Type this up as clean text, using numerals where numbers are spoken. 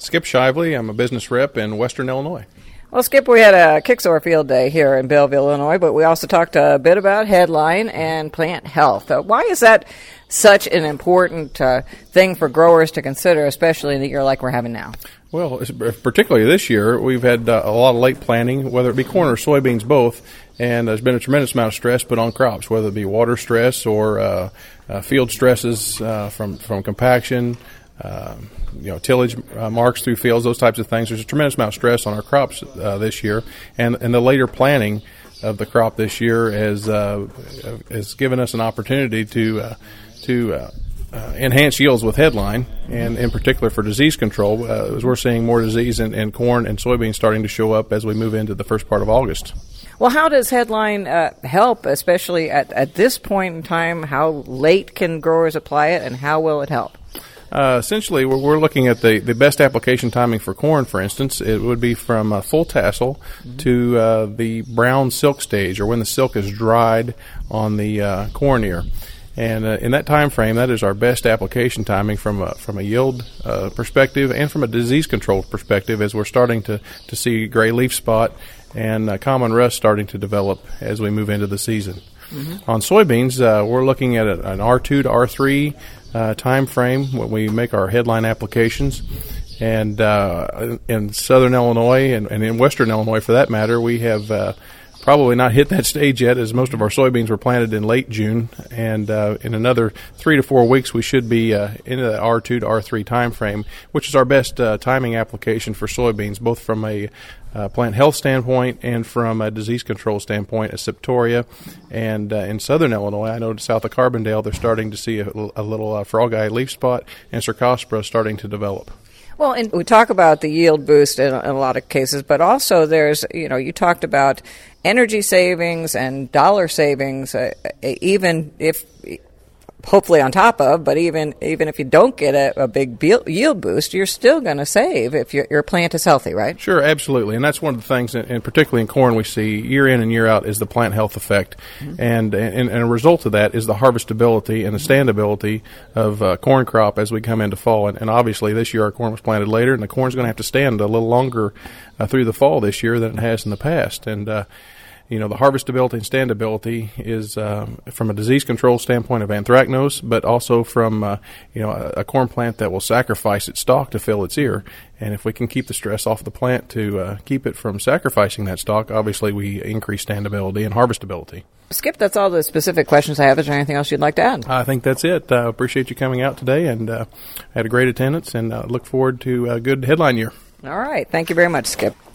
Skip Shively. I'm a business rep in Western Illinois. Well, Skip, we had a Kicksoar Field Day here in Belleville, Illinois, but we also talked a bit about headline and plant health. Why is that such an important thing for growers to consider, especially in a year like we're having now? Well, particularly this year, we've had a lot of late planting, whether it be corn or soybeans, both, and there's been a tremendous amount of stress put on crops, whether it be water stress or field stresses from compaction, tillage marks through fields, those types of things. There's a tremendous amount of stress on our crops this year, and the later planting of the crop this year has given us an opportunity to enhance yields with headline, and in particular for disease control, as we're seeing more disease in corn and soybeans starting to show up as we move into the first part of August. Well, how does headline help, especially at this point in time? How late can growers apply it, and how will it help? Essentially, we're looking at the best application timing for corn, for instance. It would be from full tassel to the brown silk stage, or when the silk is dried on the corn ear. And in that time frame, that is our best application timing from a yield perspective and from a disease control perspective, as we're starting to see gray leaf spot and common rust starting to develop as we move into the season. On soybeans, we're looking at an R2 to R3 time frame when we make our headline applications. And in southern Illinois and in western Illinois, for that matter, we have probably not hit that stage yet, as most of our soybeans were planted in late June. And in another 3 to 4 weeks, we should be into the R2 to R3 time frame, which is our best timing application for soybeans, both from a plant health standpoint and from a disease control standpoint, as Septoria. And in southern Illinois, I know south of Carbondale, they're starting to see a little frog eye leaf spot, and Cercospora starting to develop. Well, and we talk about the yield boost in a lot of cases, but also there's, you talked about energy savings and dollar savings, even if, hopefully on top of, but even if you don't get a big yield boost, you're still going to save if your plant is healthy, right? Sure, absolutely. And that's one of the things, and particularly in corn, we see year in and year out is the plant health effect. And a result of that is the harvestability and the standability of corn crop as we come into fall. And obviously this year our corn was planted later, and the corn's going to have to stand a little longer through the fall this year than it has in the past. And the harvestability and standability is from a disease control standpoint of anthracnose, but also from a corn plant that will sacrifice its stalk to fill its ear. And if we can keep the stress off the plant to keep it from sacrificing that stalk, obviously we increase standability and harvestability. Skip, that's all the specific questions I have. Is there anything else you'd like to add? I think that's it. I appreciate you coming out today, and had a great attendance, and look forward to a good headline year. All right. Thank you very much, Skip.